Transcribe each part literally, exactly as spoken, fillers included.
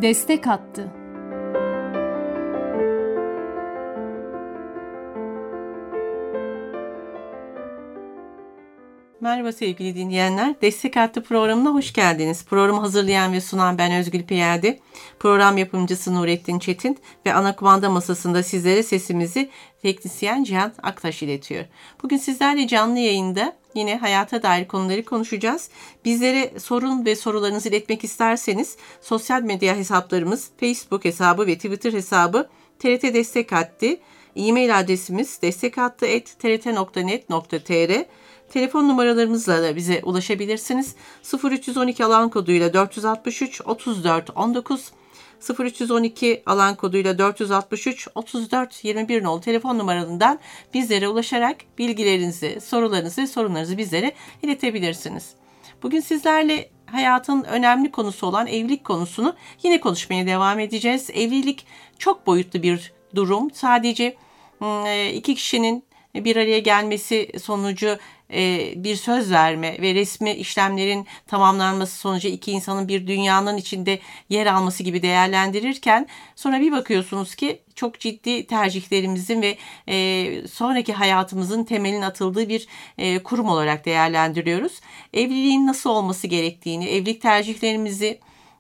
destek attı. Merhaba sevgili dinleyenler. Destek Hattı programına hoş geldiniz. Programı hazırlayan ve sunan ben Özgül Piyade. Program yapımcısı Nurettin Çetin ve ana kumanda masasında sizlere sesimizi teknisyen Cihan Aktaş iletiyor. Bugün sizlerle canlı yayında yine hayata dair konuları konuşacağız. Bizlere sorun ve sorularınızı iletmek isterseniz sosyal medya hesaplarımız Facebook hesabı ve Twitter hesabı T R T Destek Hattı, e-mail adresimiz destekhattı at t r t nokta net nokta t r. Telefon numaralarımızla da bize ulaşabilirsiniz. sıfır üç on iki alan koduyla dört altı üç otuz dört on dokuz, sıfır üç on iki alan koduyla dört altı üç otuz dört yirmi bir nolu telefon numaralarından bizlere ulaşarak bilgilerinizi, sorularınızı, sorunlarınızı bizlere iletebilirsiniz. Bugün sizlerle hayatın önemli konusu olan evlilik konusunu yine konuşmaya devam edeceğiz. Evlilik çok boyutlu bir durum. Sadece iki kişinin bir araya gelmesi sonucu bir söz verme ve resmi işlemlerin tamamlanması sonucu iki insanın bir dünyanın içinde yer alması gibi değerlendirirken sonra bir bakıyorsunuz ki çok ciddi tercihlerimizin ve sonraki hayatımızın temelinin atıldığı bir kurum olarak değerlendiriyoruz. Evliliğin nasıl olması gerektiğini, evlilik tercihlerimizi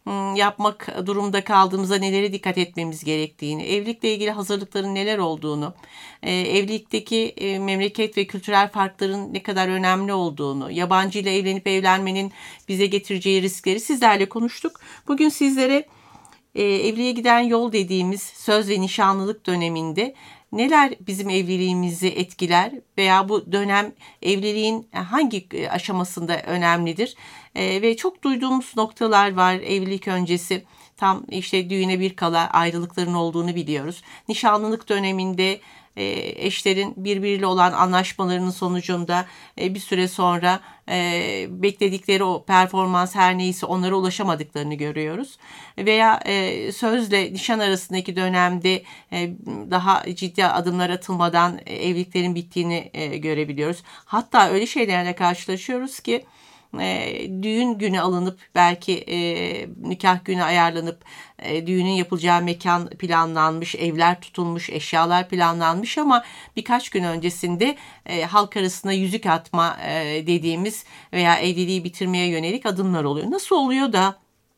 yapmak durumda kaldığımızda nelere dikkat etmemiz gerektiğini, evlilikle ilgili hazırlıkların neler olduğunu, evlilikteki memleket ve kültürel farkların ne kadar önemli olduğunu, yabancı ile evlenip evlenmenin bize getireceği riskleri sizlerle konuştuk. Bugün sizlere evliliğe giden yol dediğimiz söz ve nişanlılık döneminde neler bizim evliliğimizi etkiler veya bu dönem evliliğin hangi aşamasında önemlidir? Ee, ve çok duyduğumuz noktalar var evlilik öncesi. Tam işte düğüne bir kala ayrılıkların olduğunu biliyoruz. Nişanlılık döneminde e, eşlerin birbiriyle olan anlaşmalarının sonucunda e, bir süre sonra e, bekledikleri o performans her neyse onlara ulaşamadıklarını görüyoruz. Veya e, sözle nişan arasındaki dönemde e, daha ciddi adımlar atılmadan e, evliliklerin bittiğini e, görebiliyoruz. Hatta öyle şeylerle karşılaşıyoruz ki E, düğün günü alınıp belki e, nikah günü ayarlanıp e, düğünün yapılacağı mekan planlanmış, evler tutulmuş, eşyalar planlanmış ama birkaç gün öncesinde e, halk arasında yüzük atma e, dediğimiz veya evliliği bitirmeye yönelik adımlar oluyor. Nasıl oluyor da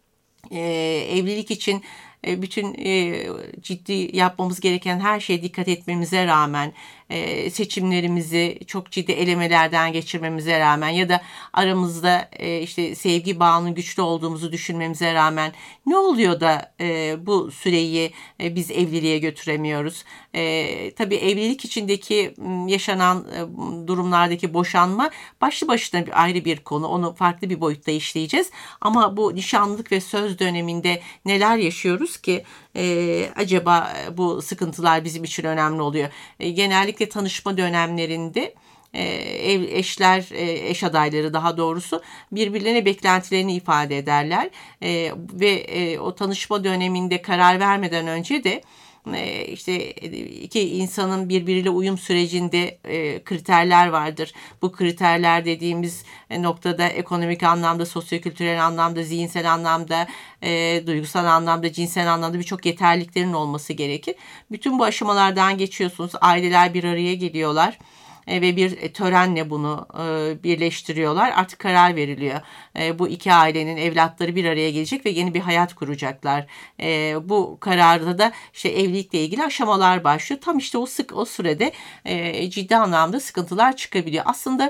e, evlilik için bütün e, ciddi yapmamız gereken her şeye dikkat etmemize rağmen e, seçimlerimizi çok ciddi elemelerden geçirmemize rağmen ya da aramızda e, işte sevgi bağının güçlü olduğumuzu düşünmemize rağmen ne oluyor da e, bu süreyi e, biz evliliğe götüremiyoruz? E, tabii evlilik içindeki yaşanan e, durumlardaki boşanma başlı başına bir ayrı bir konu. Onu farklı bir boyutta işleyeceğiz. Ama bu nişanlılık ve söz döneminde neler yaşıyoruz ki e, acaba bu sıkıntılar bizim için önemli oluyor? E, genellikle tanışma dönemlerinde e, ev, eşler, e, eş adayları daha doğrusu birbirlerine beklentilerini ifade ederler e, ve e, o tanışma döneminde karar vermeden önce de işte iki insanın birbiriyle uyum sürecinde kriterler vardır. Bu kriterler dediğimiz noktada ekonomik anlamda, sosyokültürel anlamda, zihinsel anlamda, duygusal anlamda, cinsel anlamda birçok yeterliliklerin olması gerekir. Bütün bu aşamalardan geçiyorsunuz. Aileler bir araya geliyorlar ve bir törenle bunu birleştiriyorlar. Artık karar veriliyor. Bu iki ailenin evlatları bir araya gelecek ve yeni bir hayat kuracaklar. Bu kararda da işte evlilikle ilgili aşamalar başlıyor. Tam işte o sık o sürede ciddi anlamda sıkıntılar çıkabiliyor. Aslında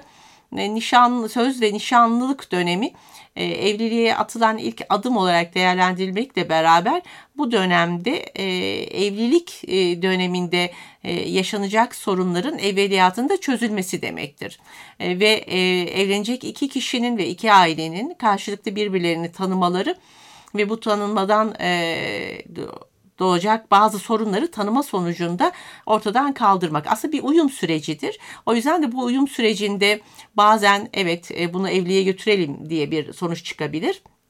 nişan, söz ve nişanlılık dönemi evliliğe atılan ilk adım olarak değerlendirilmekle beraber bu dönemde e, evlilik e, döneminde e, yaşanacak sorunların evveliyatında çözülmesi demektir. E, ve e, evlenecek iki kişinin ve iki ailenin karşılıklı birbirlerini tanımaları ve bu tanınmadan e, doğacak bazı sorunları tanıma sonucunda ortadan kaldırmak. Aslında bir uyum sürecidir. O yüzden de bu uyum sürecinde bazen evet bunu evliliğe götürelim diye bir sonuç çıkabilir.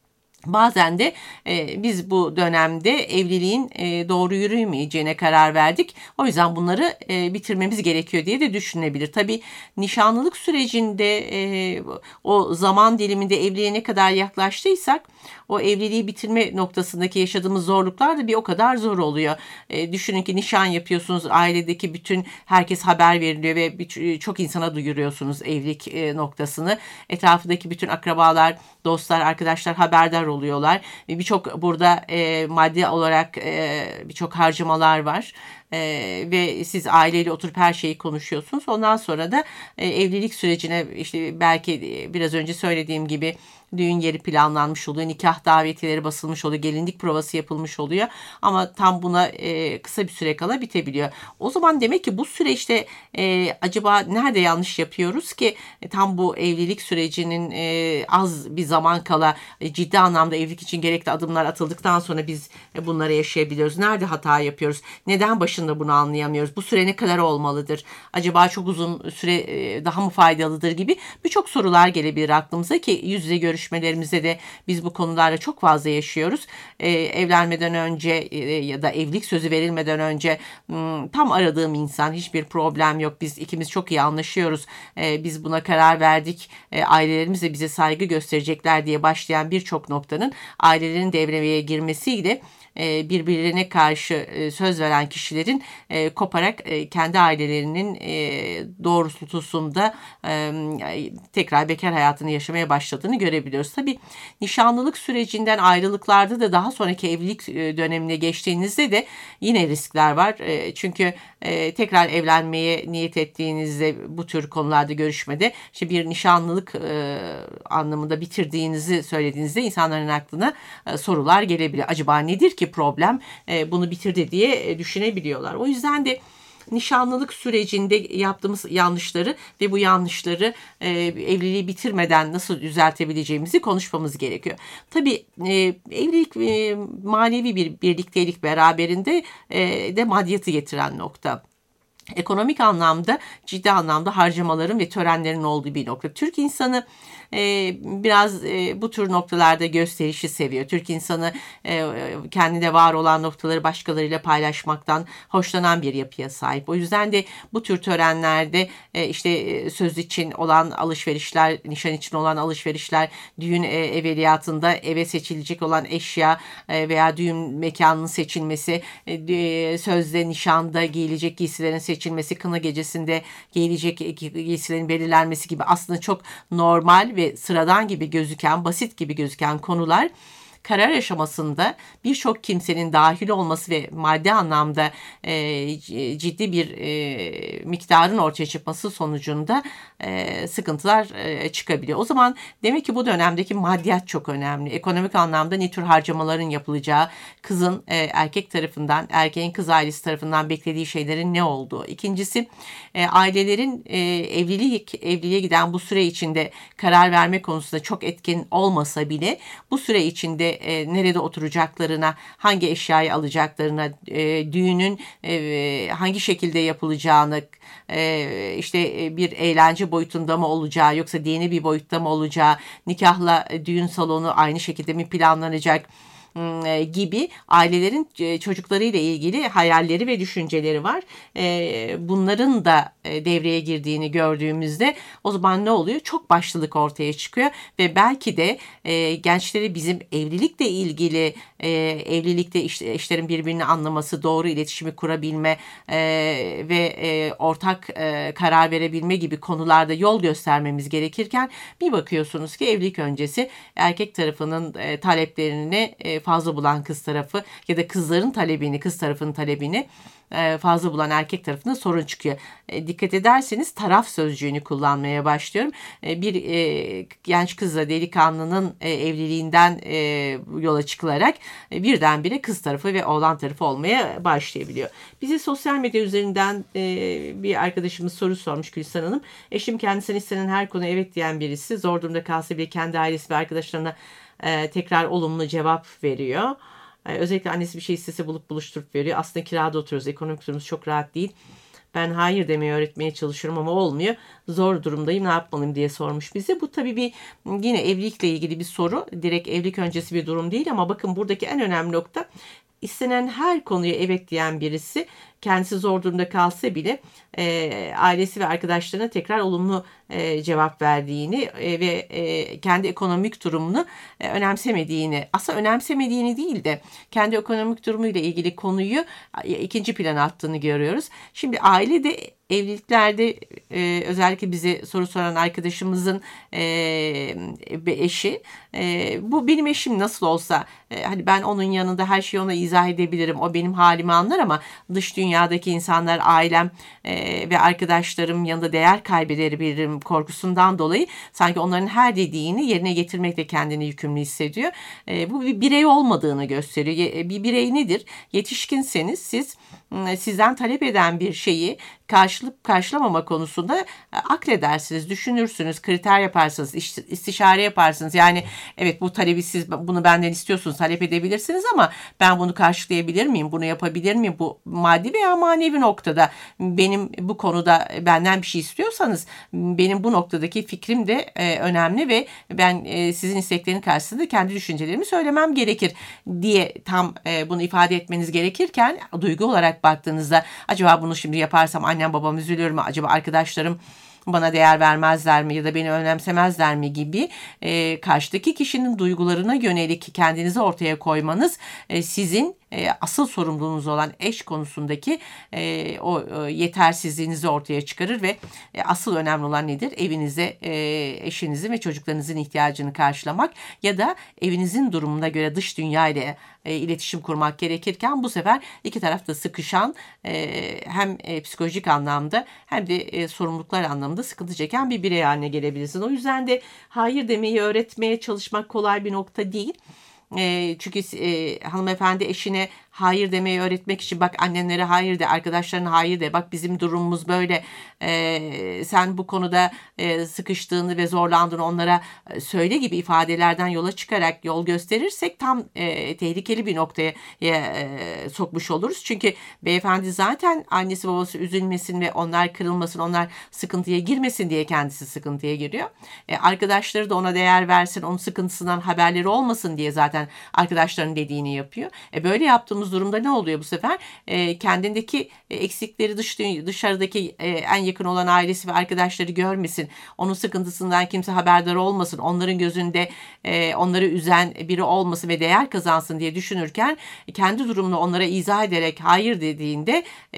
Bazen de e, biz bu dönemde evliliğin e, doğru yürümeyeceğine karar verdik. O yüzden bunları e, bitirmemiz gerekiyor diye de düşünülebilir. Tabii nişanlılık sürecinde e, o zaman diliminde evliliğe ne kadar yaklaştıysak o evliliği bitirme noktasındaki yaşadığımız zorluklar da bir o kadar zor oluyor. E, düşünün ki nişan yapıyorsunuz, ailedeki bütün herkes haber veriliyor ve bir, çok insana duyuruyorsunuz evlilik e, noktasını. Etrafındaki bütün akrabalar, dostlar, arkadaşlar haberdar oluyorlar ve birçok burada e, maddi olarak e, birçok harcamalar var. Ee, ve siz aileyle oturup her şeyi konuşuyorsunuz. Ondan sonra da e, evlilik sürecine işte belki biraz önce söylediğim gibi düğün yeri planlanmış oluyor, nikah davetiyeleri basılmış oluyor, gelinlik provası yapılmış oluyor. Ama tam buna e, kısa bir süre kala bitebiliyor. O zaman demek ki bu süreçte e, acaba nerede yanlış yapıyoruz ki e, tam bu evlilik sürecinin e, az bir zaman kala e, ciddi anlamda evlilik için gerekli adımlar atıldıktan sonra biz e, bunları yaşayabiliyoruz. Nerede hata yapıyoruz? Neden başında bunu anlayamıyoruz? Bu süre ne kadar olmalıdır? Acaba çok uzun süre e, daha mı faydalıdır gibi birçok sorular gelebilir aklımıza ki yüz yüze görüşmelerimizde de biz bu konularla çok fazla yaşıyoruz. Ee, evlenmeden önce e, ya da evlilik sözü verilmeden önce m, tam aradığım insan, hiçbir problem yok. Biz ikimiz çok iyi anlaşıyoruz. Ee, biz buna karar verdik. Ee, ailelerimiz de bize saygı gösterecekler diye başlayan birçok noktanın ailelerin devreye girmesiyle e, birbirlerine karşı e, söz veren kişilerin e, koparak e, kendi ailelerinin e, doğrultusunda e, tekrar bekar hayatını yaşamaya başladığını görebiliyoruz. Tabii nişanlılık sürecinden ayrılıklarda da daha sonraki evlilik e, dönemine geçtiğinizde de yine riskler var. E, çünkü e, tekrar evlenmeye niyet ettiğinizde bu tür konularda görüşmede işte bir nişanlılık e, anlamında bitirdiğinizi söylediğinizde insanların aklına e, sorular gelebilir. Acaba nedir ki problem? E, bunu bitirdi diye e, düşünebiliyorlar. O yüzden de nişanlılık sürecinde yaptığımız yanlışları ve bu yanlışları e, evliliği bitirmeden nasıl düzeltebileceğimizi konuşmamız gerekiyor. Tabii e, evlilik e, manevi bir birliktelik beraberinde e, de maddiyatı getiren nokta. Ekonomik anlamda ciddi anlamda harcamaların ve törenlerin olduğu bir nokta. Türk insanı e, biraz e, bu tür noktalarda gösterişi seviyor. Türk insanı e, kendinde var olan noktaları başkalarıyla paylaşmaktan hoşlanan bir yapıya sahip. O yüzden de bu tür törenlerde e, işte e, söz için olan alışverişler, nişan için olan alışverişler, düğün e, evveliyatında eve seçilecek olan eşya e, veya düğün mekanının seçilmesi, e, sözde nişanda giyilecek giysilerin seçilmesi, kına gecesinde giyilecek giysilerin belirlenmesi gibi aslında çok normal ve sıradan gibi gözüken, basit gibi gözüken konular karar aşamasında birçok kimsenin dahil olması ve maddi anlamda e, ciddi bir e, miktarın ortaya çıkması sonucunda e, sıkıntılar e, çıkabiliyor. O zaman demek ki bu dönemdeki maddiyat çok önemli. Ekonomik anlamda ne tür harcamaların yapılacağı, kızın e, erkek tarafından, erkeğin kız ailesi tarafından beklediği şeylerin ne olduğu. İkincisi e, ailelerin e, evlilik evliliğe giden bu süre içinde karar verme konusunda çok etkin olmasa bile bu süre içinde E, nerede oturacaklarına, hangi eşyayı alacaklarına, e, düğünün e, hangi şekilde yapılacağını, e, işte e, bir eğlence boyutunda mı olacağı yoksa dini bir boyutta mı olacağı, nikahla e, düğün salonu aynı şekilde mi planlanacak gibi ailelerin çocuklarıyla ilgili hayalleri ve düşünceleri var. Bunların da devreye girdiğini gördüğümüzde o zaman ne oluyor? Çok başlılık ortaya çıkıyor ve belki de gençleri bizim evlilikle ilgili evlilikte eşlerin birbirini anlaması, doğru iletişimi kurabilme ve ortak karar verebilme gibi konularda yol göstermemiz gerekirken bir bakıyorsunuz ki evlilik öncesi erkek tarafının taleplerini fazla bulan kız tarafı ya da kızların talebini, kız tarafının talebini fazla bulan erkek tarafında sorun çıkıyor. Dikkat ederseniz taraf sözcüğünü kullanmaya başlıyorum. Bir genç kızla delikanlının evliliğinden yola çıkılarak birdenbire kız tarafı ve oğlan tarafı olmaya başlayabiliyor. Bize sosyal medya üzerinden bir arkadaşımız soru sormuş Gülsen Hanım. Eşim kendisine istenen her konu evet diyen birisi. Zor durumda kalsa bile kendi ailesi ve arkadaşlarına tekrar olumlu cevap veriyor. Özellikle annesi bir şey istese bulup buluşturup veriyor. Aslında kirada oturuyoruz. Ekonomik durumumuz çok rahat değil. Ben hayır demeyi öğretmeye çalışıyorum ama olmuyor. Zor durumdayım, ne yapmalıyım diye sormuş bize. Bu tabii bir yine evlilikle ilgili bir soru. Direkt evlilik öncesi bir durum değil ama bakın buradaki en önemli nokta, istenen her konuya evet diyen birisi kendisi zor durumda kalsa bile e, ailesi ve arkadaşlarına tekrar olumlu e, cevap verdiğini e, ve e, kendi ekonomik durumunu e, önemsemediğini, aslında önemsemediğini değil de kendi ekonomik durumuyla ilgili konuyu e, ikinci plana attığını görüyoruz. Şimdi ailede, evliliklerde e, özellikle bize soru soran arkadaşımızın e, eşi, e, bu benim eşim nasıl olsa, e, hani ben onun yanında her şeyi ona izah edebilirim, o benim halimi anlar ama dış dünyadaki insanlar, ailem e, ve arkadaşlarım yanında değer kaybedebilirim korkusundan dolayı sanki onların her dediğini yerine getirmekle kendini yükümlü hissediyor. E, bu bir birey olmadığını gösteriyor. Bir birey nedir? Yetişkinseniz siz sizden talep eden bir şeyi karşılık karşılamama konusunda akledersiniz, düşünürsünüz, kriter yaparsınız, istişare yaparsınız. Yani evet, bu talebi siz bunu benden istiyorsunuz, talep edebilirsiniz ama ben bunu karşılayabilir miyim, bunu yapabilir miyim? Bu maddi veya manevi noktada benim bu konuda benden bir şey istiyorsanız benim bu noktadaki fikrim de önemli ve ben sizin isteklerin karşısında kendi düşüncelerimi söylemem gerekir diye tam bunu ifade etmeniz gerekirken, duygu olarak baktığınızda acaba bunu şimdi yaparsam annem babam üzülür mü? Acaba arkadaşlarım bana değer vermezler mi ya da beni önemsemezler mi gibi e, karşıdaki kişinin duygularına yönelik kendinizi ortaya koymanız e, sizin e, asıl sorumluluğunuz olan eş konusundaki e, o e, yetersizliğinizi ortaya çıkarır ve e, asıl önemli olan nedir? Evinize e, eşinizin ve çocuklarınızın ihtiyacını karşılamak ya da evinizin durumuna göre dış dünya ile e, iletişim kurmak gerekirken bu sefer iki tarafta sıkışan, e, hem e, psikolojik anlamda hem de e, sorumluluklar anlamında sıkıntı çeken bir birey haline gelebilirsin. O yüzden de hayır demeyi öğretmeye çalışmak kolay bir nokta değil. E, çünkü e, hanımefendi eşine hayır demeyi öğretmek için bak annenlere hayır de, arkadaşlarına hayır de, bak bizim durumumuz böyle, e, sen bu konuda e, sıkıştığını ve zorlandığını onlara söyle gibi ifadelerden yola çıkarak yol gösterirsek tam e, tehlikeli bir noktaya e, sokmuş oluruz. Çünkü beyefendi zaten annesi babası üzülmesin ve onlar kırılmasın, onlar sıkıntıya girmesin diye kendisi sıkıntıya giriyor. E, arkadaşları da ona değer versin, onun sıkıntısından haberleri olmasın diye zaten arkadaşlarının dediğini yapıyor. E, böyle yaptığımız durumda ne oluyor bu sefer? E, kendindeki eksikleri dış, dışarıdaki e, en yakın olan ailesi ve arkadaşları görmesin. Onun sıkıntısından kimse haberdar olmasın. Onların gözünde e, onları üzen biri olmasın ve değer kazansın diye düşünürken kendi durumunu onlara izah ederek hayır dediğinde e,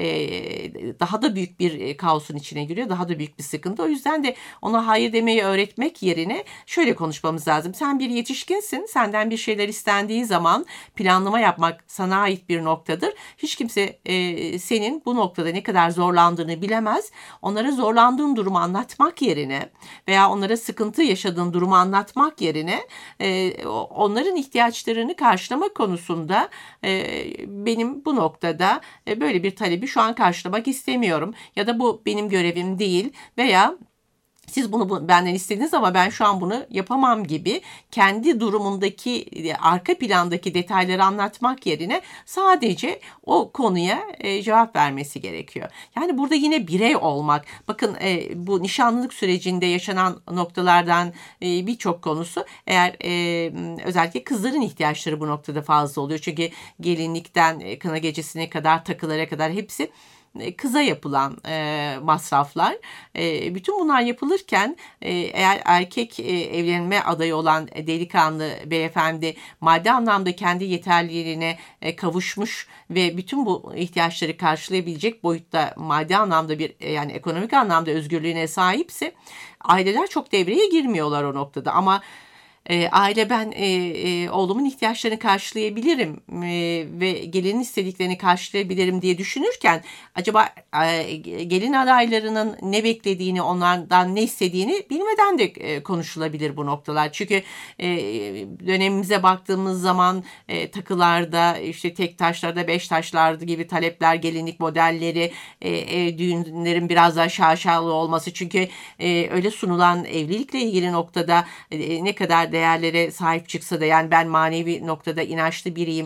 daha da büyük bir kaosun içine giriyor. Daha da büyük bir sıkıntı. O yüzden de ona hayır demeyi öğretmek yerine şöyle konuşmamız lazım. Sen bir yetişkinsin. Senden bir şeyler istendiği zaman planlama yapmak sana ait bir noktadır. Hiç kimse e, senin bu noktada ne kadar zorlandığını bilemez. Onlara zorlandığın durumu anlatmak yerine veya onlara sıkıntı yaşadığın durumu anlatmak yerine e, onların ihtiyaçlarını karşılama konusunda e, benim bu noktada e, böyle bir talebi şu an karşılamak istemiyorum ya da bu benim görevim değil veya siz bunu benden istediniz ama ben şu an bunu yapamam gibi kendi durumundaki arka plandaki detayları anlatmak yerine sadece o konuya e, cevap vermesi gerekiyor. Yani burada yine birey olmak. Bakın e, bu nişanlılık sürecinde yaşanan noktalardan e, birçok konusu eğer e, özellikle kızların ihtiyaçları bu noktada fazla oluyor. Çünkü gelinlikten e, kına gecesine kadar, takılara kadar hepsi kıza yapılan e, masraflar. E, bütün bunlar yapılırken e, eğer erkek e, evlenme adayı olan delikanlı beyefendi maddi anlamda kendi yeterliliğine e, kavuşmuş ve bütün bu ihtiyaçları karşılayabilecek boyutta maddi anlamda bir e, yani ekonomik anlamda özgürlüğüne sahipse aileler çok devreye girmiyorlar o noktada ama E, aile ben e, e, oğlumun ihtiyaçlarını karşılayabilirim e, ve gelinin istediklerini karşılayabilirim diye düşünürken acaba e, gelin adaylarının ne beklediğini, onlardan ne istediğini bilmeden de e, konuşulabilir bu noktalar. Çünkü e, dönemimize baktığımız zaman e, takılarda, işte tek taşlarda, beş taşlarda gibi talepler, gelinlik modelleri, e, e, düğünlerin biraz daha şaşalı olması. Çünkü e, öyle sunulan evlilikle ilgili noktada e, ne kadar değerlere sahip çıksa da yani ben manevi noktada inançlı biriyim,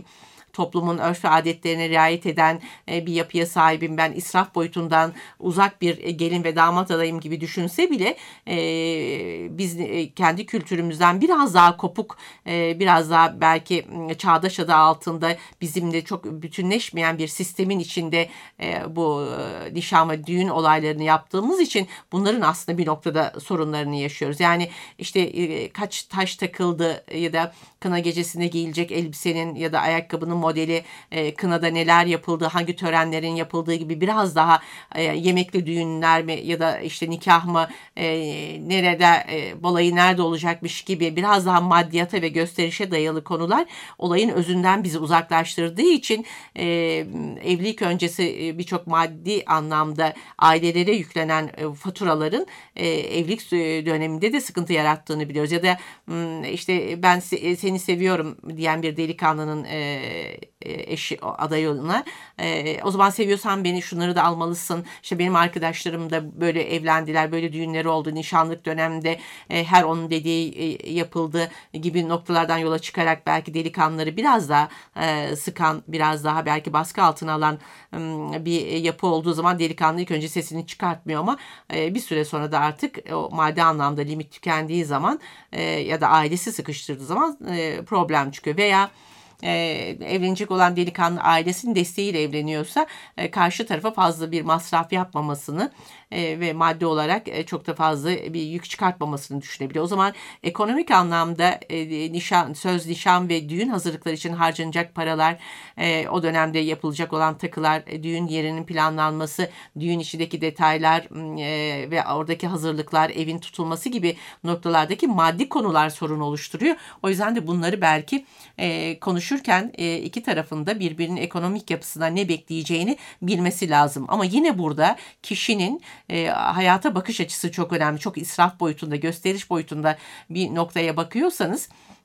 toplumun örf ve adetlerine riayet eden e, bir yapıya sahibim. Ben israf boyutundan uzak bir e, gelin ve damat adayım gibi düşünse bile e, biz e, kendi kültürümüzden biraz daha kopuk, e, biraz daha belki çağdaş adı altında bizimle çok bütünleşmeyen bir sistemin içinde e, bu e, nişan ve düğün olaylarını yaptığımız için bunların aslında bir noktada sorunlarını yaşıyoruz. Yani işte e, kaç taş takıldı ya da kına gecesinde giyilecek elbisenin ya da ayakkabının modeli, e, kınada neler yapıldı, hangi törenlerin yapıldığı gibi biraz daha e, yemekli düğünler mi ya da işte nikah mı, e, nerede, e, balayı nerede olacakmış gibi biraz daha maddiyata ve gösterişe dayalı konular olayın özünden bizi uzaklaştırdığı için e, evlilik öncesi e, birçok maddi anlamda ailelere yüklenen e, faturaların e, evlilik döneminde de sıkıntı yarattığını biliyoruz. Ya da işte ben se- seni seviyorum diyen bir delikanlının e, eşi adayına e, o zaman seviyorsan beni şunları da almalısın. İşte benim arkadaşlarım da böyle evlendiler, böyle düğünleri oldu, nişanlık döneminde e, her onun dediği e, yapıldı gibi noktalardan yola çıkarak belki delikanlıları biraz daha e, sıkan, biraz daha belki baskı altına alan e, bir yapı olduğu zaman delikanlı ilk önce sesini çıkartmıyor ama e, bir süre sonra da artık o maddi anlamda limit tükendiği zaman e, ya da ailesi sıkıştırdığı zaman e, problem çıkıyor. Veya e, evlenecek olan delikanlı ailesinin desteğiyle evleniyorsa e, karşı tarafa fazla bir masraf yapmamasını e, ve maddi olarak e, çok da fazla bir yük çıkartmamasını düşünebiliyor. O zaman ekonomik anlamda e, nişan, söz, nişan ve düğün hazırlıkları için harcanacak paralar, e, o dönemde yapılacak olan takılar, e, düğün yerinin planlanması, düğün içindeki detaylar e, ve oradaki hazırlıklar, evin tutulması gibi noktalardaki maddi konular sorun oluşturuyor. O yüzden de bunları belki e, konuşurken e, iki tarafında birbirinin ekonomik yapısına ne bekleyeceğini bilmesi lazım. Ama yine burada kişinin e, hayata bakış açısı çok önemli. Çok israf boyutunda, gösteriş boyutunda bir noktaya bakıyorsanız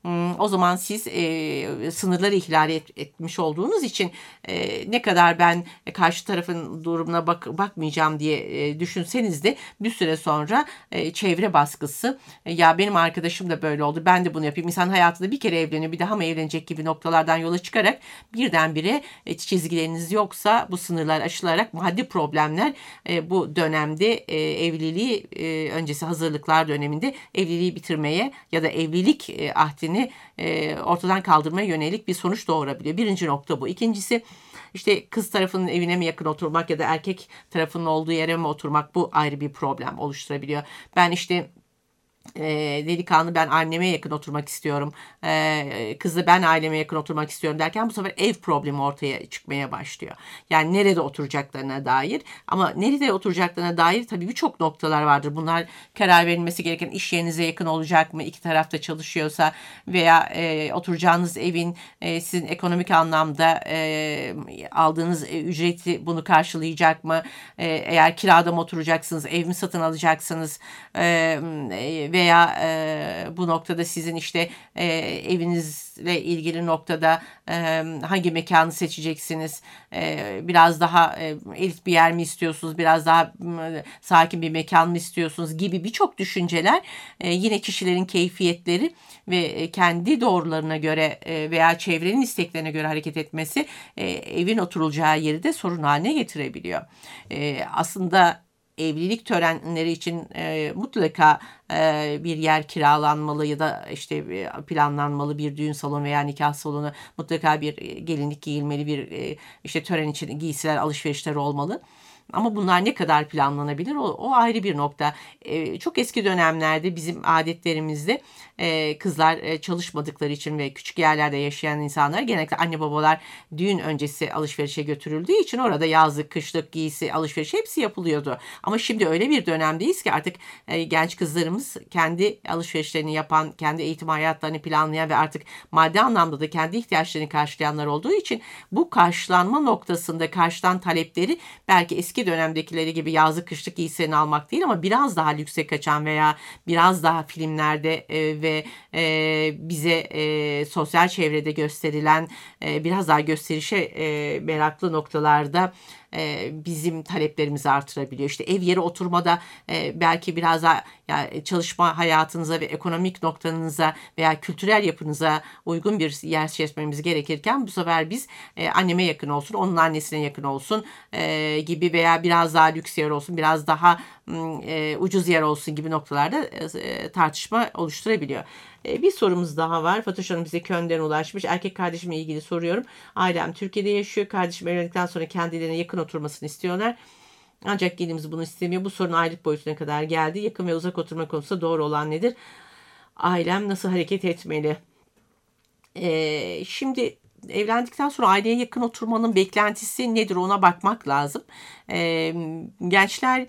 o zaman siz e, sınırları ihlal et, etmiş olduğunuz için e, ne kadar ben karşı tarafın durumuna bak, bakmayacağım diye e, düşünseniz de bir süre sonra e, çevre baskısı, e, ya benim arkadaşım da böyle oldu, ben de bunu yapayım. İnsan hayatında bir kere evleniyor, bir daha mı evlenecek gibi noktalardan yola çıkarak birdenbire e, çizgileriniz yoksa bu sınırlar aşılarak maddi problemler e, bu dönemde e, evliliği e, öncesi hazırlıklar döneminde evliliği bitirmeye ya da evlilik e, ahdini e, ortadan kaldırmaya yönelik bir sonuç doğurabiliyor. Birinci nokta bu. İkincisi işte kız tarafının evine mi yakın oturmak ya da erkek tarafının olduğu yere mi oturmak, bu ayrı bir problem oluşturabiliyor. Ben işte E, delikanlı ben anneme yakın oturmak istiyorum, e, kız da ben aileme yakın oturmak istiyorum derken bu sefer ev problemi ortaya çıkmaya başlıyor. Yani nerede oturacaklarına dair, ama nerede oturacaklarına dair tabii birçok noktalar vardır. Bunlar karar verilmesi gereken, iş yerinize yakın olacak mı iki tarafta çalışıyorsa, veya e, oturacağınız evin e, sizin ekonomik anlamda e, aldığınız e, ücreti bunu karşılayacak mı, e, eğer kirada mı oturacaksınız, ev mi satın alacaksınız, e, veya e, bu noktada sizin işte e, evinizle ilgili noktada e, hangi mekanı seçeceksiniz? E, biraz daha e, elit bir yer mi istiyorsunuz? Biraz daha e, sakin bir mekan mı istiyorsunuz? Gibi birçok düşünceler e, yine kişilerin keyfiyetleri ve e, kendi doğrularına göre e, veya çevrenin isteklerine göre hareket etmesi e, evin oturulacağı yeri de sorun haline getirebiliyor. E, aslında evlilik törenleri için e, mutlaka e, bir yer kiralanmalı ya da işte e, planlanmalı, bir düğün salonu veya nikah salonu, mutlaka bir e, gelinlik giyilmeli, bir e, işte tören için giysiler, alışverişler olmalı. Ama bunlar ne kadar planlanabilir? O, o ayrı bir nokta. Ee, çok eski dönemlerde bizim adetlerimizde e, kızlar e, çalışmadıkları için ve küçük yerlerde yaşayan insanlar, genellikle anne babalar düğün öncesi alışverişe götürüldüğü için orada yazlık, kışlık giysi, alışveriş hepsi yapılıyordu. Ama şimdi öyle bir dönemdeyiz ki artık e, genç kızlarımız kendi alışverişlerini yapan, kendi eğitim hayatlarını planlayan ve artık maddi anlamda da kendi ihtiyaçlarını karşılayanlar olduğu için bu karşılanma noktasında karşılan talepleri belki eski eski dönemdekileri gibi yazlık kışlık giysilerini almak değil, ama biraz daha lükse kaçan veya biraz daha filmlerde e, ve e, bize e, sosyal çevrede gösterilen e, biraz daha gösterişe e, meraklı noktalarda e, bizim taleplerimizi artırabiliyor. İşte ev yeri oturmada e, belki biraz daha yani çalışma hayatınıza ve ekonomik noktanıza veya kültürel yapınıza uygun bir yer seçmemiz gerekirken bu sefer biz e, anneme yakın olsun, onun annesine yakın olsun e, gibi veya biraz daha lüks yer olsun, biraz daha e, ucuz yer olsun gibi noktalarda e, tartışma oluşturabiliyor. E, bir sorumuz daha var. Fatoş Hanım bize Köln'den ulaşmış. Erkek kardeşimle ilgili soruyorum. Ailem Türkiye'de yaşıyor. Kardeşim evlendikten sonra kendilerine yakın oturmasını istiyorlar. Ancak gelimiz bunu istemiyor. Bu sorun aylık boyutuna kadar geldi. Yakın ve uzak oturma konusunda doğru olan nedir? Ailem nasıl hareket etmeli? Ee, şimdi evlendikten sonra aileye yakın oturmanın beklentisi nedir ona bakmak lazım. Ee, gençler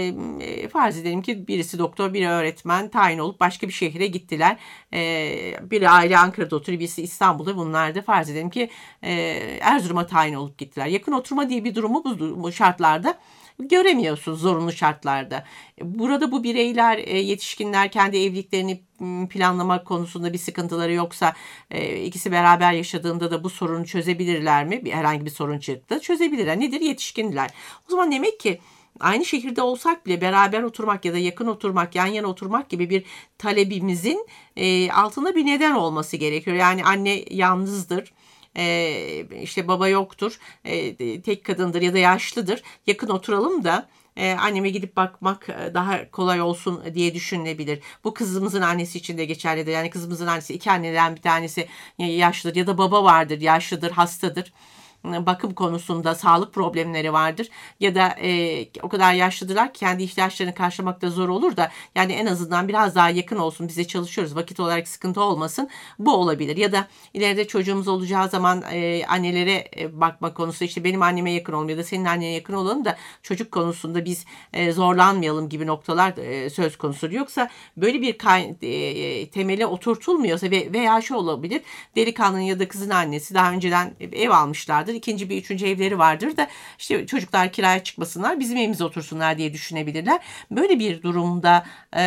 e, farz edelim ki birisi doktor, biri öğretmen tayin olup başka bir şehre gittiler. Ee, biri aile Ankara'da oturuyor, birisi İstanbul'da. Bunlar da farz edelim ki e, Erzurum'a tayin olup gittiler. Yakın oturma diye bir durumu bu, bu şartlarda göremiyorsunuz zorunlu şartlarda. Burada bu bireyler, yetişkinler kendi evliliklerini planlamak konusunda bir sıkıntıları yoksa ikisi beraber yaşadığında da bu sorunu çözebilirler mi? Bir herhangi bir sorun çıktı. Çözebilirler. Nedir? Yetişkinler. O zaman demek ki aynı şehirde olsak bile beraber oturmak ya da yakın oturmak, yan yana oturmak gibi bir talebimizin altında bir neden olması gerekiyor. Yani anne yalnızdır. Ee, işte baba yoktur, ee, tek kadındır ya da yaşlıdır. Yakın oturalım da e, anneme gidip bakmak daha kolay olsun diye düşünülebilir. Bu kızımızın annesi için de geçerlidir. Yani kızımızın annesi iki anneden bir tanesi yaşlıdır ya da baba vardır, yaşlıdır, hastadır. Bakım konusunda sağlık problemleri vardır ya da e, o kadar yaşlıdırlar ki kendi ihtiyaçlarını karşılamakta zor olur da yani en azından biraz daha yakın olsun, bize çalışıyoruz, vakit olarak sıkıntı olmasın, bu olabilir. Ya da ileride çocuğumuz olacağı zaman e, annelere e, bakma konusu, işte benim anneme yakın olmayı ya da senin annene yakın olalım da çocuk konusunda biz e, zorlanmayalım gibi noktalar e, söz konusu. Yoksa böyle bir kay, e, temeli oturtulmuyorsa ve, veya şu olabilir, delikanlının ya da kızın annesi daha önceden ev almışlardır, ikinci bir üçüncü evleri vardır da işte çocuklar kiraya çıkmasınlar, bizim evimize otursunlar diye düşünebilirler. Böyle bir durumda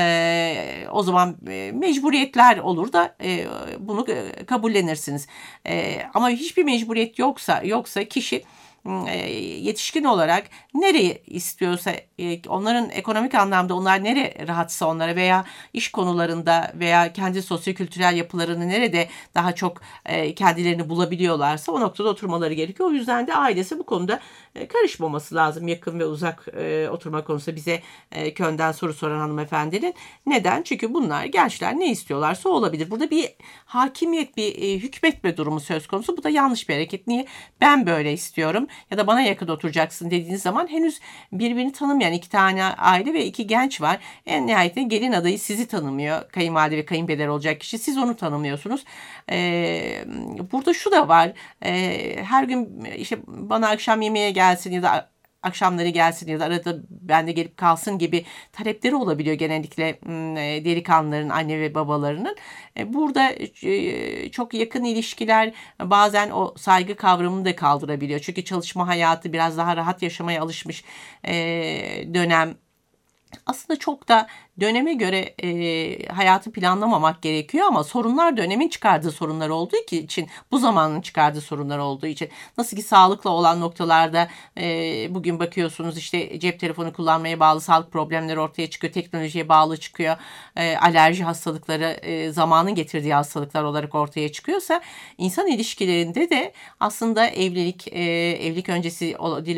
e, o zaman e, mecburiyetler olur da e, bunu kabullenirsiniz. E, ama hiçbir mecburiyet yoksa yoksa kişi yetişkin olarak nereye istiyorsa, onların ekonomik anlamda onlar nere rahatsa onlara veya iş konularında veya kendi sosyokültürel yapılarını nerede daha çok kendilerini bulabiliyorlarsa o noktada oturmaları gerekiyor. O yüzden de ailesi bu konuda karışmaması lazım. Yakın ve uzak oturma konusunda bize Köln'den soru soran hanımefendinin. Neden? Çünkü bunlar gençler ne istiyorlarsa olabilir. Burada bir hakimiyet, bir hükmetme durumu söz konusu. Bu da yanlış bir hareket. Niye? Ben böyle istiyorum ya da bana yakın oturacaksın dediğiniz zaman henüz birbirini tanımayan iki tane aile ve iki genç var. En nihayetinde gelin adayı sizi tanımıyor. Kayınvalide ve kayınpeder olacak kişi. Siz onu tanımıyorsunuz. Ee, burada şu da var. Ee, her gün işte bana akşam yemeğe gelsin ya da akşamları gelsin ya da arada bende gelip kalsın gibi talepleri olabiliyor genellikle delikanlıların anne ve babalarının. Burada çok yakın ilişkiler bazen o saygı kavramını da kaldırabiliyor. Çünkü çalışma hayatı, biraz daha rahat yaşamaya alışmış dönem. Aslında çok da döneme göre e, hayatı planlamamak gerekiyor ama sorunlar dönemin çıkardığı sorunlar olduğu için, bu zamanın çıkardığı sorunlar olduğu için, nasıl ki sağlıkla olan noktalarda e, bugün bakıyorsunuz işte cep telefonu kullanmaya bağlı sağlık problemleri ortaya çıkıyor, teknolojiye bağlı çıkıyor, e, alerji hastalıkları e, zamanın getirdiği hastalıklar olarak ortaya çıkıyorsa, insan ilişkilerinde de aslında evlilik, e, evlilik öncesi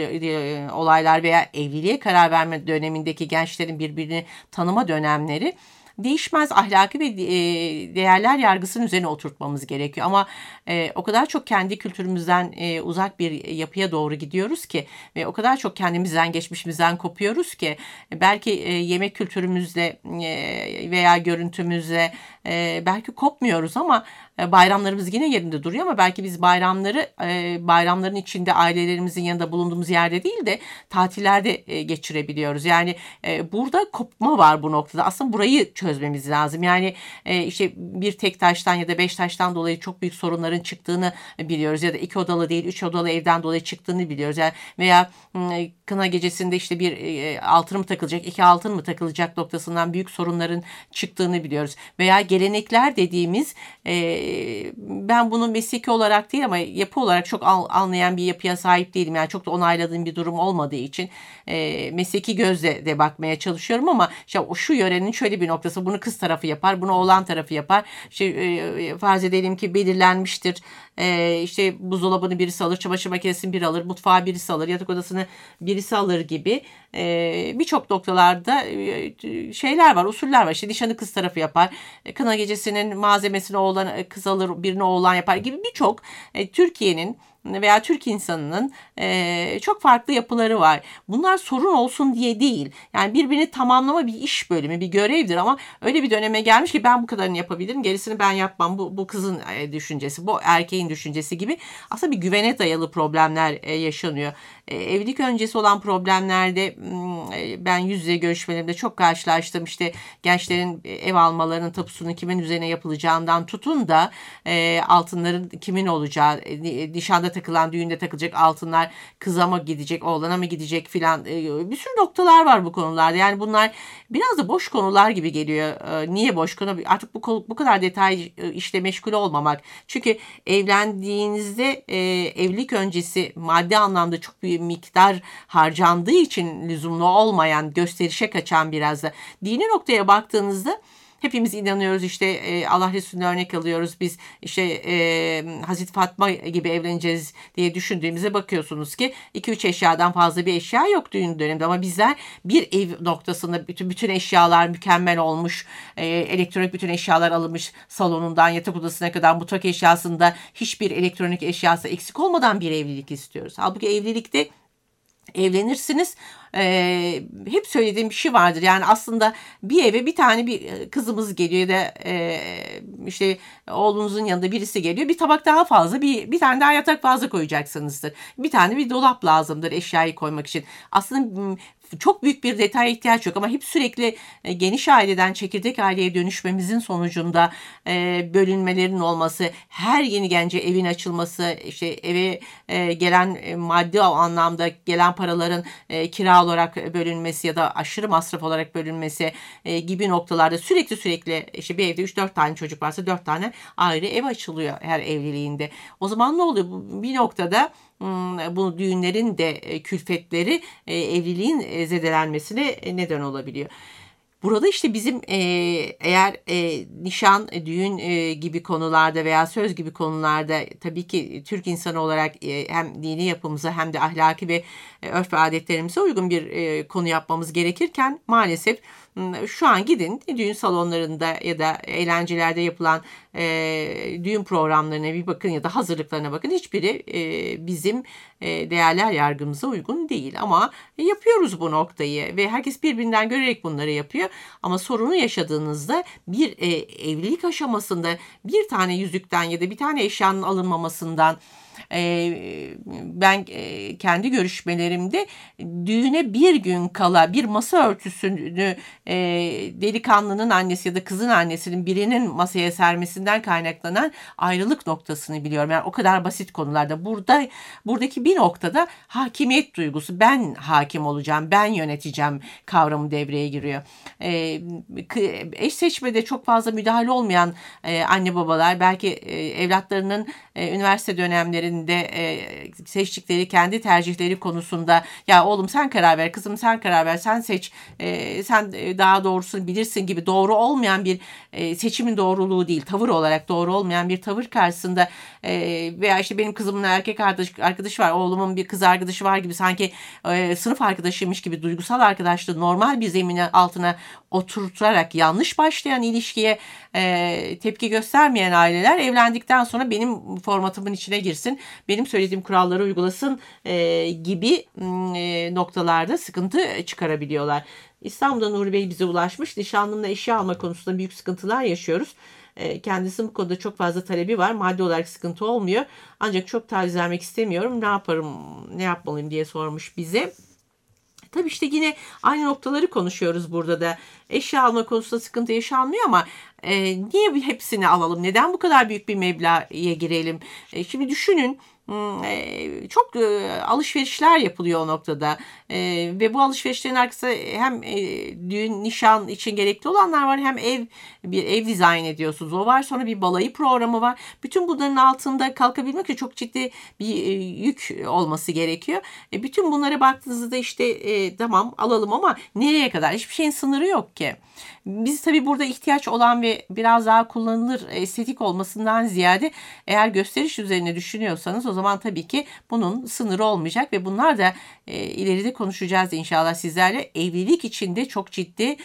olaylar veya evliliğe karar verme dönemindeki gençlerin birbirini tanıma dönemleri değişmez ahlaki ve değerler yargısının üzerine oturtmamız gerekiyor. Ama e, o kadar çok kendi kültürümüzden e, uzak bir yapıya doğru gidiyoruz ki ve o kadar çok kendimizden, geçmişimizden kopuyoruz ki belki e, yemek kültürümüzle e, veya görüntümüzle e, belki kopmuyoruz ama e, bayramlarımız yine yerinde duruyor ama belki biz bayramları e, bayramların içinde ailelerimizin yanında bulunduğumuz yerde değil de tatillerde e, geçirebiliyoruz. Yani e, burada kopma var bu noktada. Aslında burayı çözmemiz lazım. Yani e, işte bir tek taştan ya da beş taştan dolayı çok büyük sorunların çıktığını biliyoruz. Ya da iki odalı değil üç odalı evden dolayı çıktığını biliyoruz. Yani veya e, kına gecesinde işte bir e, altın mı takılacak, iki altın mı takılacak noktasından büyük sorunların çıktığını biliyoruz. Veya gelenekler dediğimiz e, ben bunu mesleki olarak değil ama yapı olarak çok al, anlayan bir yapıya sahip değilim. Yani çok da onayladığım bir durum olmadığı için e, mesleki gözle de bakmaya çalışıyorum ama işte o şu yörenin şöyle bir noktası, bunu kız tarafı yapar, bunu oğlan tarafı yapar. İşte e, farz edelim ki belirlenmiştir. E, işte buzdolabını birisi alır, çamaşır makinesini biri alır, mutfağı birisi alır, yatak odasını birisi alır gibi e, birçok noktalarda e, şeyler var, usuller var. İşte nişanı kız tarafı yapar, kına gecesinin malzemesini oğlan kız alır, birini oğlan yapar gibi birçok e, Türkiye'nin veya Türk insanının e, çok farklı yapıları var. Bunlar sorun olsun diye değil. Yani birbirini tamamlama bir iş bölümü, bir görevdir ama öyle bir döneme gelmiş ki ben bu kadarını yapabilirim, gerisini ben yapmam. Bu, bu kızın e, düşüncesi, bu erkeğin düşüncesi gibi aslında bir güvene dayalı problemler e, yaşanıyor. E, evlilik öncesi olan problemlerde e, ben yüz yüze görüşmelerimde çok karşılaştım. İşte gençlerin ev almalarının tapusunun kimin üzerine yapılacağından tutun da e, altınların kimin olacağı, e, nişanda takılan, düğünde takılacak altınlar kıza mı gidecek, oğlana mı gidecek filan, e, bir sürü noktalar var bu konularda. Yani bunlar biraz da boş konular gibi geliyor. E, niye boş konu? Artık bu bu kadar detay e, işle meşgul olmamak. Çünkü evlendiğinizde e, evlilik öncesi maddi anlamda çok büyük miktar harcandığı için lüzumlu olmayan, gösterişe kaçan biraz da dini noktaya baktığınızda hepimiz inanıyoruz, işte e, Allah Resulü'nü örnek alıyoruz. Biz işte e, Hazreti Fatma gibi evleneceğiz diye düşündüğümüze bakıyorsunuz ki iki üç eşyadan fazla bir eşya yok düğün döneminde ama bizler bir ev noktasında bütün bütün eşyalar mükemmel olmuş, e, elektronik bütün eşyalar alınmış, salonundan yatak odasına kadar mutfak eşyasında hiçbir elektronik eşyası eksik olmadan bir evlilik istiyoruz. Halbuki evlilikte evlenirsiniz. Ee, hep söylediğim bir şey vardır. Yani aslında bir eve bir tane bir kızımız geliyor ya da e, işte oğlunuzun yanında birisi geliyor. Bir tabak daha fazla, bir bir tane daha yatak fazla koyacaksınızdır. Bir tane bir dolap lazımdır eşyayı koymak için. Aslında çok büyük bir detaya ihtiyaç yok ama hep sürekli geniş aileden çekirdek aileye dönüşmemizin sonucunda e, bölünmelerin olması, her yeni gence evin açılması, işte eve e, gelen e, maddi anlamda gelen paraların e, kira olarak bölünmesi ya da aşırı masraf olarak bölünmesi e, gibi noktalarda sürekli sürekli işte bir evde üç dört tane çocuk varsa dört tane ayrı ev açılıyor her evliliğinde. O zaman ne oluyor? Bir noktada bu düğünlerin de külfetleri evliliğin zedelenmesine neden olabiliyor. Burada işte bizim e, eğer e, nişan, düğün e, gibi konularda veya söz gibi konularda tabii ki Türk insanı olarak e, hem dini yapımıza hem de ahlaki ve e, örf ve adetlerimize uygun bir e, konu yapmamız gerekirken maalesef şu an gidin düğün salonlarında ya da eğlencelerde yapılan e, düğün programlarına bir bakın ya da hazırlıklarına bakın. Hiçbiri e, bizim e, değerler yargımıza uygun değil ama yapıyoruz bu noktayı ve herkes birbirinden görerek bunları yapıyor. Ama sorunu yaşadığınızda bir e, evlilik aşamasında bir tane yüzükten ya da bir tane eşyanın alınmamasından ben kendi görüşmelerimde düğüne bir gün kala bir masa örtüsünü delikanlının annesi ya da kızın annesinin birinin masaya sermesinden kaynaklanan ayrılık noktasını biliyorum. Yani o kadar basit konularda. Burada buradaki bir noktada hakimiyet duygusu, ben hakim olacağım, ben yöneteceğim kavramı devreye giriyor. Eş seçmede çok fazla müdahale olmayan anne babalar belki evlatlarının üniversite dönemleri de seçtikleri kendi tercihleri konusunda ya oğlum sen karar ver, kızım sen karar ver, sen seç, sen daha doğrusunu bilirsin gibi doğru olmayan bir seçimin doğruluğu değil, tavır olarak doğru olmayan bir tavır karşısında veya işte benim kızımın erkek arkadaş, arkadaşı var, oğlumun bir kız arkadaşı var gibi sanki sınıf arkadaşıymış gibi duygusal arkadaşlığı normal bir zemine altına oturtarak yanlış başlayan ilişkiye e, tepki göstermeyen aileler evlendikten sonra benim formatımın içine girsin, benim söylediğim kuralları uygulasın e, gibi e, noktalarda sıkıntı çıkarabiliyorlar. İstanbul'da Nuri Bey bize ulaşmış. Nişanlımla eşya alma konusunda büyük sıkıntılar yaşıyoruz. E, kendisi bu konuda çok fazla talebi var. Maddi olarak sıkıntı olmuyor. Ancak çok taviz vermek istemiyorum. Ne yaparım, ne yapmalıyım diye sormuş bize. Tabii işte yine aynı noktaları konuşuyoruz burada da. Eşya alma konusunda sıkıntı yaşanmıyor ama e, niye hepsini alalım? Neden bu kadar büyük bir meblağa girelim? E, şimdi düşünün. Çok alışverişler yapılıyor o noktada ve bu alışverişlerin arkasında hem düğün nişan için gerekli olanlar var, hem ev bir ev dizayn ediyorsunuz, o var, sonra bir balayı programı var. Bütün bunların altında kalkabilmek için çok ciddi bir yük olması gerekiyor. Bütün bunlara baktığınızda işte tamam alalım ama nereye kadar? Hiçbir şeyin sınırı yok ki. Biz tabii burada ihtiyaç olan ve biraz daha kullanılır, estetik olmasından ziyade eğer gösteriş üzerine düşünüyorsanız o zaman tabii ki bunun sınırı olmayacak ve bunlar da e, ileride konuşacağız inşallah sizlerle. Evlilik içinde çok ciddi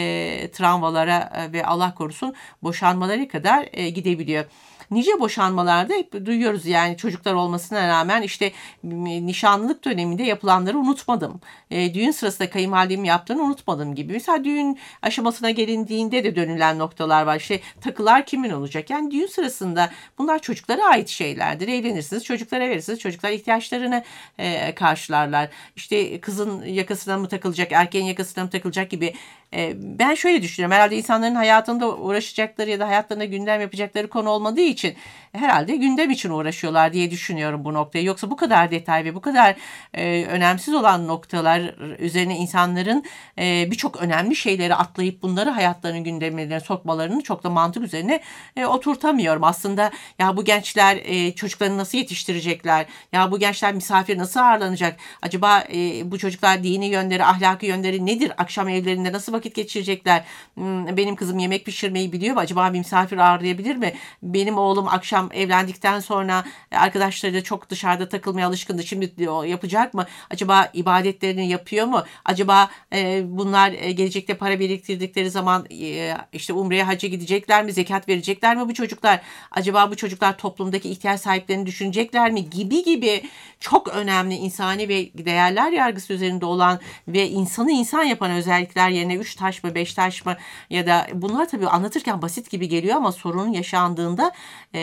e, travmalara ve Allah korusun boşanmalara kadar e, gidebiliyor. Nice boşanmalarda hep duyuyoruz, yani çocuklar olmasına rağmen işte nişanlılık döneminde yapılanları unutmadım. E, düğün sırasında kayınvalidemin yaptığını unutmadım gibi. Mesela düğün aşamasına gelindiğinde de dönülen noktalar var. İşte takılar kimin olacak? Yani düğün sırasında bunlar çocuklara ait şeylerdir. Evlenirsiniz, çocuklara verirsiniz. Çocuklar ihtiyaçlarını e, karşılarlar. İşte kızın yakasına mı takılacak, erkeğin yakasına mı takılacak gibi. E, ben şöyle düşünüyorum. Herhalde insanların hayatında uğraşacakları ya da hayatlarında gündem yapacakları konu olmadığı için için herhalde gündem için uğraşıyorlar diye düşünüyorum bu noktayı. Yoksa bu kadar detay ve bu kadar e, önemsiz olan noktalar üzerine insanların e, birçok önemli şeyleri atlayıp bunları hayatlarının gündemlerine sokmalarını çok da mantık üzerine e, oturtamıyorum. Aslında ya bu gençler e, çocuklarını nasıl yetiştirecekler? Ya bu gençler misafir nasıl ağırlanacak? Acaba e, bu çocuklar dini yönleri, ahlaki yönleri nedir? Akşam evlerinde nasıl vakit geçirecekler? Hmm, benim kızım yemek pişirmeyi biliyor mu? Acaba bir misafir ağırlayabilir mi? Benim oğlum akşam evlendikten sonra arkadaşlarıyla çok dışarıda takılmaya alışkındı. Şimdi o yapacak mı? Acaba ibadetlerini yapıyor mu? Acaba e, bunlar e, gelecekte para biriktirdikleri zaman e, işte umreye, hacca gidecekler mi? Zekat verecekler mi bu çocuklar? Acaba bu çocuklar toplumdaki ihtiyaç sahiplerini düşünecekler mi? Gibi gibi çok önemli insani ve değerler yargısı üzerinde olan ve insanı insan yapan özellikler yerine üç taş mı, beş taş mı, ya da bunlar tabii anlatırken basit gibi geliyor ama sorun yaşandığında e,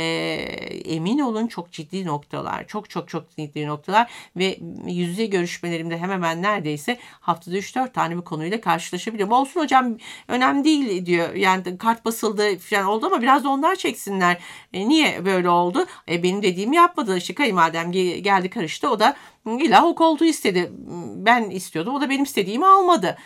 emin olun çok ciddi noktalar, çok çok çok ciddi noktalar ve yüz yüze görüşmelerimde hemen hemen neredeyse haftada üç dört tane bu konuyla karşılaşabiliyorum. Olsun hocam, önemli değil diyor. Yani kart basıldı falan oldu ama biraz da onlar çeksinler. E, niye böyle oldu? E, benim dediğimi yapmadı. İşte kayınvalidem geldi karıştı. O da illa o koltuğu istedi. Ben istiyordum. O da benim istediğimi almadı.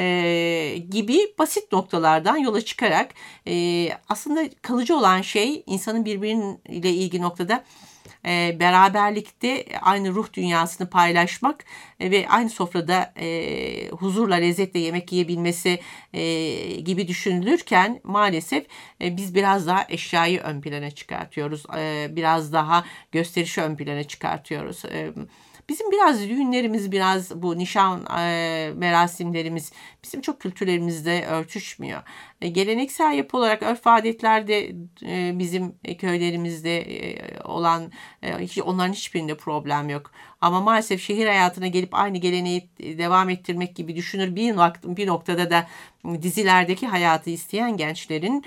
E, gibi basit noktalardan yola çıkarak e, aslında kalıcı olan şey insanın birbiriyle ilgili noktada e, beraberlikte aynı ruh dünyasını paylaşmak e, ve aynı sofrada e, huzurla, lezzetle yemek yiyebilmesi e, gibi düşünülürken maalesef e, biz biraz daha eşyayı ön plana çıkartıyoruz. E, biraz daha gösterişi ön plana çıkartıyoruz. E, Bizim biraz düğünlerimiz, biraz bu nişan e, merasimlerimiz bizim çok kültürlerimizde örtüşmüyor. E, geleneksel yapı olarak örf adetlerde e, bizim köylerimizde e, olan e, hiç, onların hiçbirinde problem yok. Ama maalesef şehir hayatına gelip aynı geleneği devam ettirmek gibi düşünür bir, nok- bir noktada da dizilerdeki hayatı isteyen gençlerin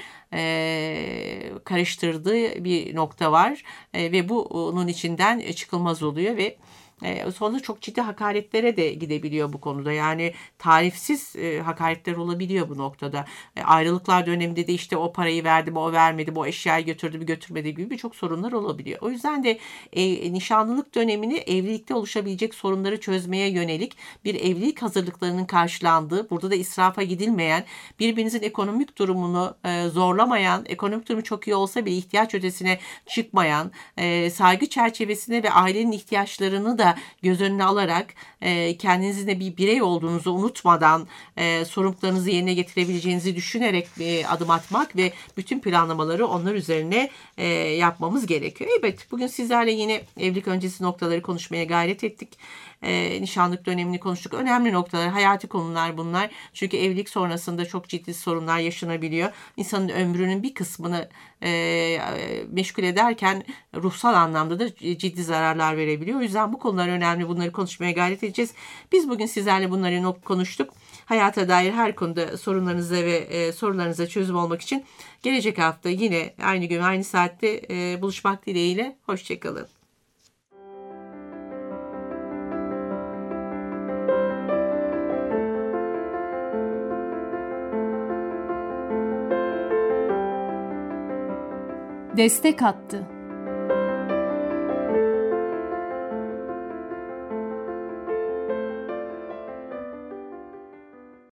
e, karıştırdığı bir nokta var e, ve bu onun içinden çıkılmaz oluyor ve E, sonra çok ciddi hakaretlere de gidebiliyor bu konuda. Yani tarifsiz e, hakaretler olabiliyor bu noktada. E, ayrılıklar döneminde de işte o parayı verdi mi, o vermedi mi, o eşyayı götürdü mü, götürmedi gibi birçok sorunlar olabiliyor. O yüzden de e, nişanlılık dönemini evlilikte oluşabilecek sorunları çözmeye yönelik bir evlilik hazırlıklarının karşılandığı, burada da israfa gidilmeyen, birbirinizin ekonomik durumunu e, zorlamayan, ekonomik durumu çok iyi olsa bile ihtiyaç ötesine çıkmayan, e, saygı çerçevesine ve ailenin ihtiyaçlarını da göz önüne alarak e, kendinizin de bir birey olduğunuzu unutmadan e, sorumluluklarınızı yerine getirebileceğinizi düşünerek e, adım atmak ve bütün planlamaları onlar üzerine e, yapmamız gerekiyor. Evet, bugün sizlerle yine evlilik öncesi noktaları konuşmaya gayret ettik. E, nişanlık dönemini konuştuk. Önemli noktalar, hayati konular bunlar. Çünkü evlilik sonrasında çok ciddi sorunlar yaşanabiliyor. İnsanın ömrünün bir kısmını e, meşgul ederken ruhsal anlamda da ciddi zararlar verebiliyor. O yüzden bu konular önemli. Bunları konuşmaya gayret edeceğiz. Biz bugün sizlerle bunları konuştuk. Hayata dair her konuda sorunlarınıza ve e, sorularınıza çözüm olmak için gelecek hafta yine aynı gün aynı saatte e, buluşmak dileğiyle. Hoşçakalın. destek attı.